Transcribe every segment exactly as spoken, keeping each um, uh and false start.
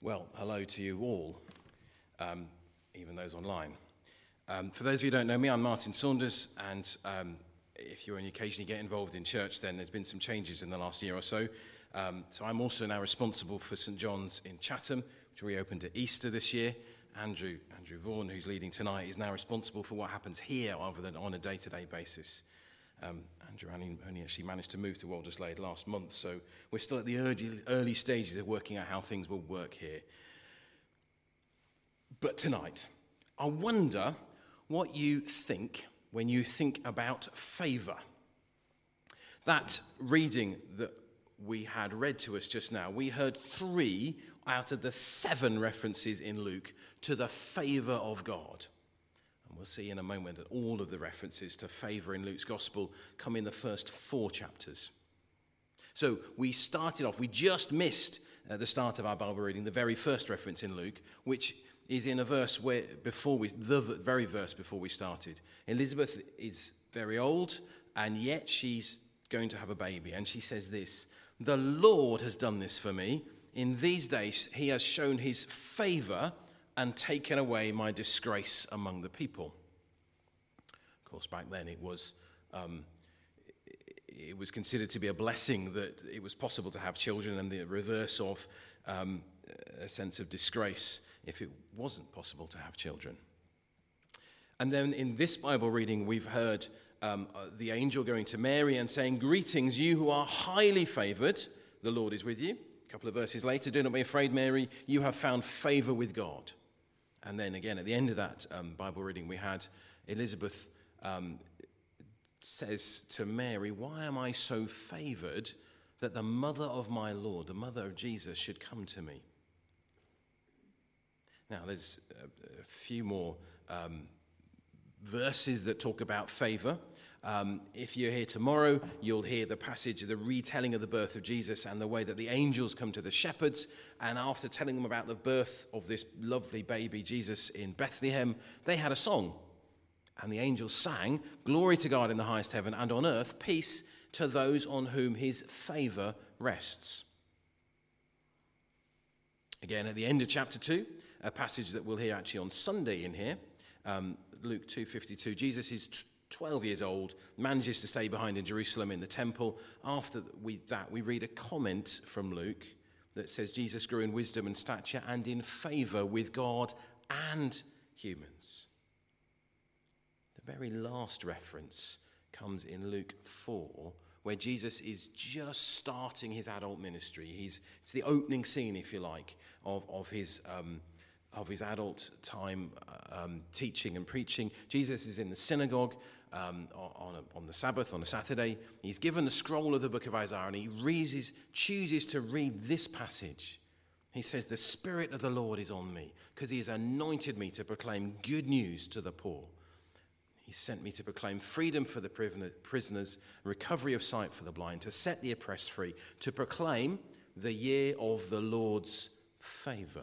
Well, hello to you all, um, even those online. Um, for those of you who don't know me, I'm Martin Saunders, and um, if you only occasionally get involved in church, then there's been some changes in the last year or so. Um, so I'm also now responsible for St John's in Chatham, which reopened at Easter this year. Andrew, Andrew Vaughan, who's leading tonight, is now responsible for what happens here rather than on a day-to-day basis. Um, Andrew only, only actually managed to move to Walderslade last month, so we're still at the early, early stages of working out how things will work here. But tonight, I wonder what you think when you think about favour. That reading that we had read to us just now, we heard three out of the seven references in Luke to the favour of God. And we'll see in a moment that all of the references to favour in Luke's Gospel come in the first four chapters. So we started off, we just missed at the start of our Bible reading the very first reference in Luke, which is in a verse where before we, the very verse before we started. Elizabeth is very old, and yet she's going to have a baby. And she says this, "The Lord has done this for me. In these days he has shown his favour and taken away my disgrace among the people." Of course, back then it was um, it was considered to be a blessing that it was possible to have children, and the reverse of um, a sense of disgrace if it wasn't possible to have children. And then in this Bible reading, we've heard um, uh, the angel going to Mary and saying, "Greetings, you who are highly favoured, the Lord is with you." A couple of verses later, "Do not be afraid, Mary, you have found favour with God." And then again, at the end of that um, Bible reading, we had Elizabeth um, says to Mary, "Why am I so favoured that the mother of my Lord, the mother of Jesus, should come to me?" Now, there's a, a few more um, verses that talk about favour. Um, if you're here tomorrow, you'll hear the passage, the retelling of the birth of Jesus and the way that the angels come to the shepherds. And after telling them about the birth of this lovely baby Jesus in Bethlehem, they had a song. And the angels sang, "Glory to God in the highest heaven, and on earth peace to those on whom his favour rests." Again, at the end of chapter two, a passage that we'll hear actually on Sunday in here, um, Luke two fifty-two, Jesus is t- twelve years old, manages to stay behind in Jerusalem in the temple. After we, that, we read a comment from Luke that says Jesus grew in wisdom and stature and in favour with God and humans. The very last reference comes in Luke four, where Jesus is just starting his adult ministry. He's, it's the opening scene, if you like, of, of his um, of his adult time um, teaching and preaching. Jesus is in the synagogue um, on, a, on the Sabbath, on a Saturday. He's given the scroll of the book of Isaiah, and he reads his, chooses to read this passage. He says, "The Spirit of the Lord is on me, because he has anointed me to proclaim good news to the poor. He sent me to proclaim freedom for the prisoners, recovery of sight for the blind, to set the oppressed free, to proclaim the year of the Lord's favour."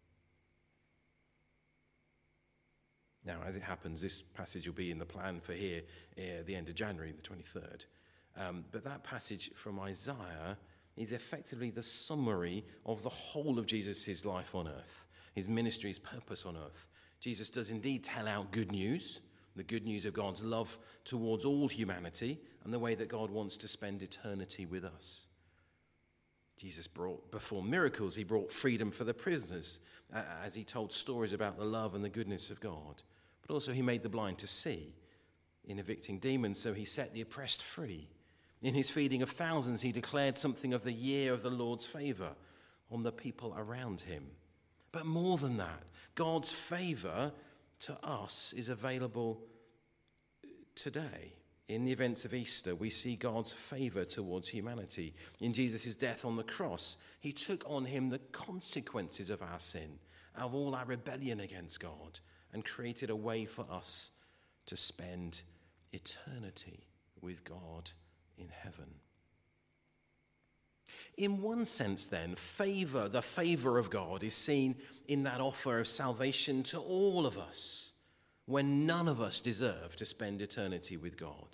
Now, as it happens, this passage will be in the plan for here at the end of January, the twenty-third. Um, but that passage from Isaiah is effectively the summary of the whole of Jesus' life on earth, his ministry, his purpose on earth. Jesus does indeed tell out good news, the good news of God's love towards all humanity and the way that God wants to spend eternity with us. Jesus brought, performed miracles. He brought freedom for the prisoners uh, as he told stories about the love and the goodness of God. But also he made the blind to see. In evicting demons, so he set the oppressed free. In his feeding of thousands, he declared something of the year of the Lord's favour on the people around him. But more than that, God's favour to us is available today. In the events of Easter, we see God's favour towards humanity. In Jesus' death on the cross, he took on him the consequences of our sin, of all our rebellion against God, and created a way for us to spend eternity with God in heaven. In one sense, then, favour, the favour of God, is seen in that offer of salvation to all of us, when none of us deserve to spend eternity with God.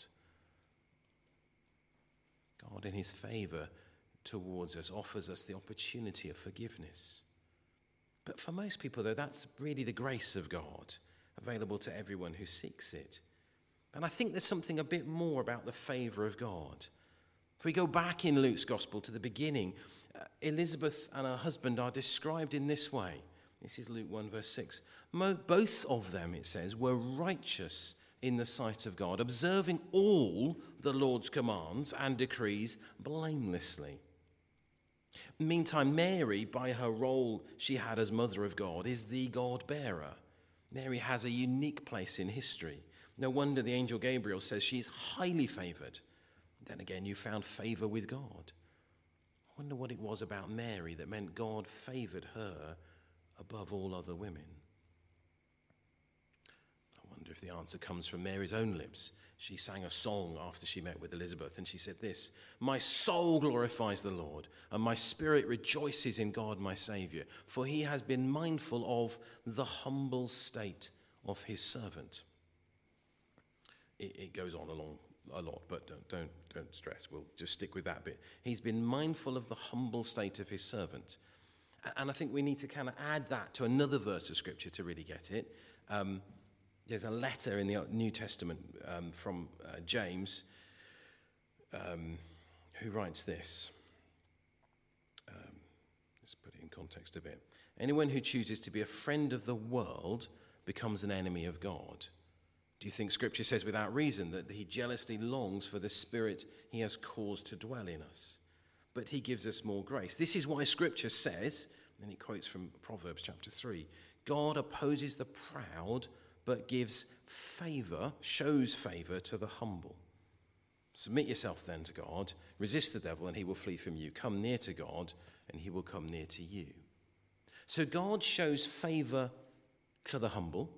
God, in his favour towards us, offers us the opportunity of forgiveness. But for most people, though, that's really the grace of God, available to everyone who seeks it. And I think there's something a bit more about the favour of God. If we go back in Luke's Gospel to the beginning, uh, Elizabeth and her husband are described in this way. This is Luke one, verse six. Mo- both of them, it says, were righteous in the sight of God, observing all the Lord's commands and decrees blamelessly. Meantime, Mary, by her role she had as Mother of God, is the God-bearer. Mary has a unique place in history. No wonder the angel Gabriel says she's highly favoured. Then again, you found favour with God. I wonder what it was about Mary that meant God favoured her above all other women. I wonder if the answer comes from Mary's own lips. She sang a song after she met with Elizabeth, and she said this: "My soul glorifies the Lord, and my spirit rejoices in God my Saviour, for he has been mindful of the humble state of his servant." It, it goes on along a lot, but don't, don't, don't stress. We'll just stick with that bit. He's been mindful of the humble state of his servant. And I think we need to kind of add that to another verse of Scripture to really get it. Um, There's a letter in the New Testament um, from uh, James um, who writes this. Um, let's put it in context a bit. Anyone who chooses to be a friend of the world becomes an enemy of God. Do you think Scripture says without reason that he jealously longs for the Spirit he has caused to dwell in us? But he gives us more grace. This is why Scripture says, and he quotes from Proverbs chapter three, God opposes the proud but gives favour, shows favour to the humble. Submit yourself then to God, resist the devil and he will flee from you. Come near to God and he will come near to you. So God shows favour to the humble.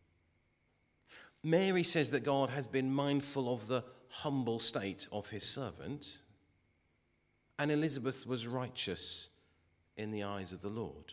Mary says that God has been mindful of the humble state of his servant. And Elizabeth was righteous in the eyes of the Lord.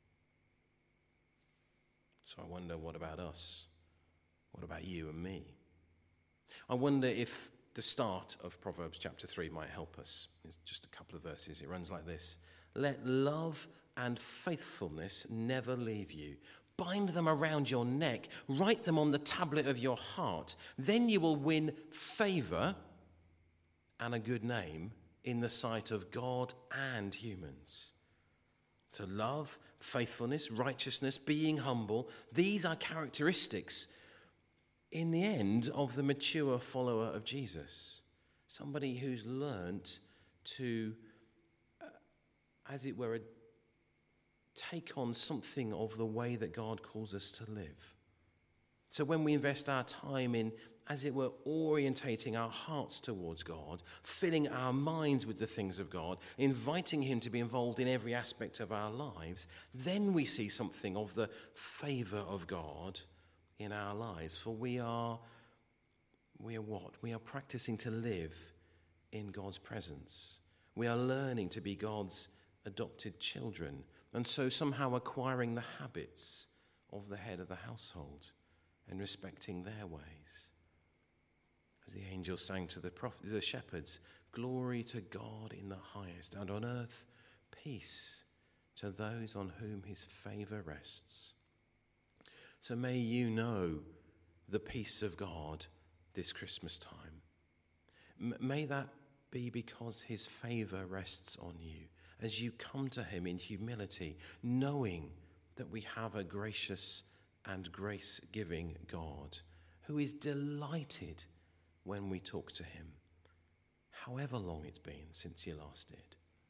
So I wonder, what about us? What about you and me? I wonder if the start of Proverbs chapter three might help us. It's just a couple of verses. It runs like this: "Let love and faithfulness never leave you. Bind them around your neck. Write them on the tablet of your heart. Then you will win favour and a good name in the sight of God and humans." So love, faithfulness, righteousness, being humble, these are characteristics in the end of the mature follower of Jesus. Somebody who's learnt to, uh, as it were, take on something of the way that God calls us to live. So when we invest our time in, as it were, orientating our hearts towards God, filling our minds with the things of God, inviting him to be involved in every aspect of our lives, then we see something of the favour of God in our lives. For we are, we are what? We are practicing to live in God's presence. We are learning to be God's adopted children, and so somehow acquiring the habits of the head of the household and respecting their ways. As the angels sang to the, prophet, the shepherds, "Glory to God in the highest, and on earth peace to those on whom his favour rests." So may you know the peace of God this Christmas time. M- may that be because his favour rests on you as you come to him in humility, knowing that we have a gracious and grace-giving God who is delighted when we talk to him, however long it's been since you last did.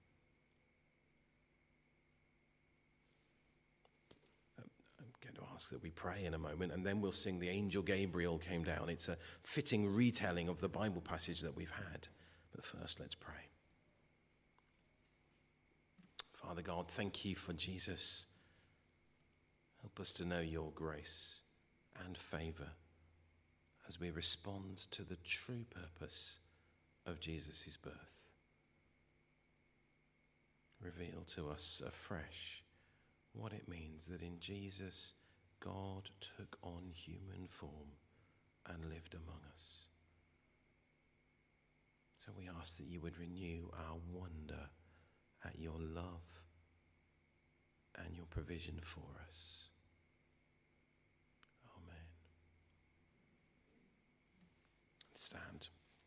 I'm going to ask that we pray in a moment, and then we'll sing "The Angel Gabriel Came Down." It's a fitting retelling of the Bible passage that we've had. But first, let's pray. Father God, thank you for Jesus. Help us to know your grace and favour as we respond to the true purpose of Jesus' birth. Reveal to us afresh what it means that in Jesus, God took on human form and lived among us. So we ask that you would renew our wonder at your love and your provision for us. Amen. Stand.